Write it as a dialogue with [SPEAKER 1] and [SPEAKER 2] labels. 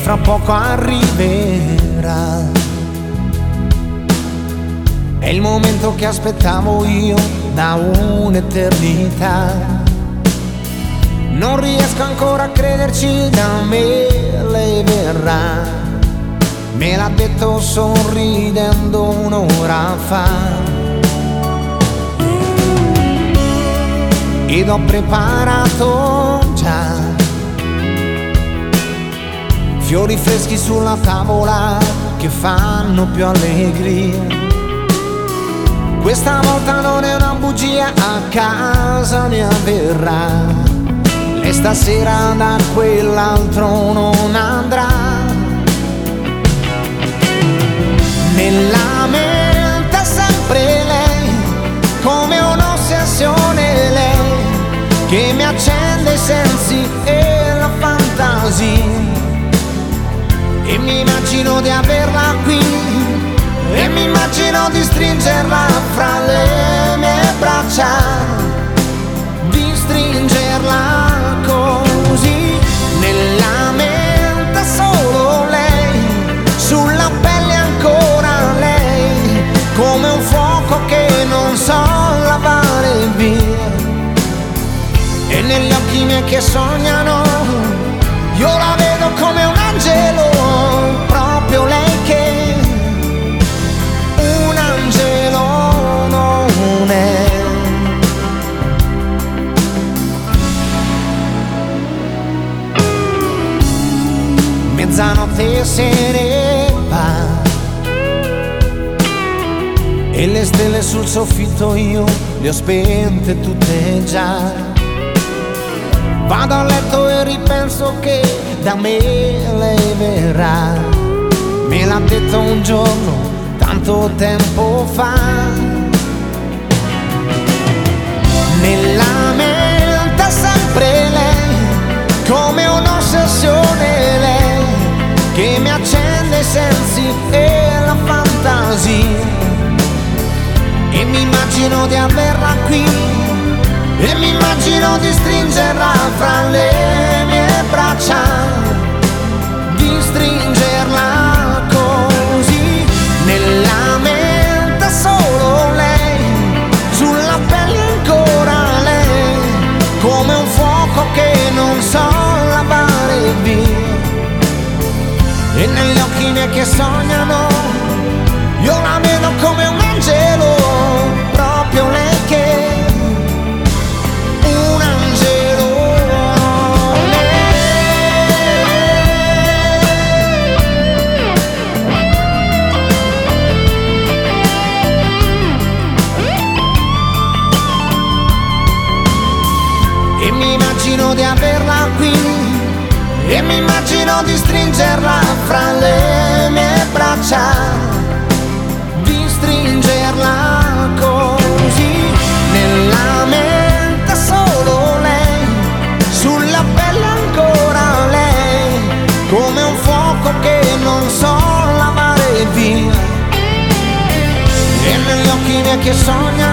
[SPEAKER 1] fra poco arriverà. È il momento che aspettavo io da un'eternità. Non riesco ancora a crederci, da me lei verrà. Me l'ha detto sorridendo un'ora fa. Ed ho preparato già fiori freschi sulla tavola che fanno più allegria. Questa volta non è una bugia, a casa ne avverrà. Lei stasera da quell'altro non andrà. Nella mente è sempre lei, come un'ossessione lei, che mi accende i sensi e la fantasia. E mi immagino di averla qui, e mi immagino di stringerla fra le mie braccia, di stringerla così. Nella mente solo lei, sulla pelle ancora lei, come un fuoco che non so lavare via. E negli occhi miei che sognano, io la vedo come un angelo, proprio lei che un angelo non è. Mezzanotte se ne va e le stelle sul soffitto io le ho spente tutte già. Vado a letto e ripenso che da me lei verrà. Me l'ha detto un giorno, tanto tempo fa. Nella mente è sempre lei, come un'ossessione lei, che mi accende i sensi e la fantasia. E mi immagino di averla qui, e mi immagino di stringerla fra le mie braccia, di stringerla così. Nella mente solo lei, sulla pelle ancora lei, come un fuoco che non so lavare via. E negli occhi miei che sognano, io la vedo come un angelo, proprio lei che un angelo e mi immagino di averla qui, e mi immagino di stringerla fra le mie braccia, di stringerla così. Nella mente solo lei, sulla pelle ancora lei, come un fuoco che non so lavare via. E negli occhi miei che sognano,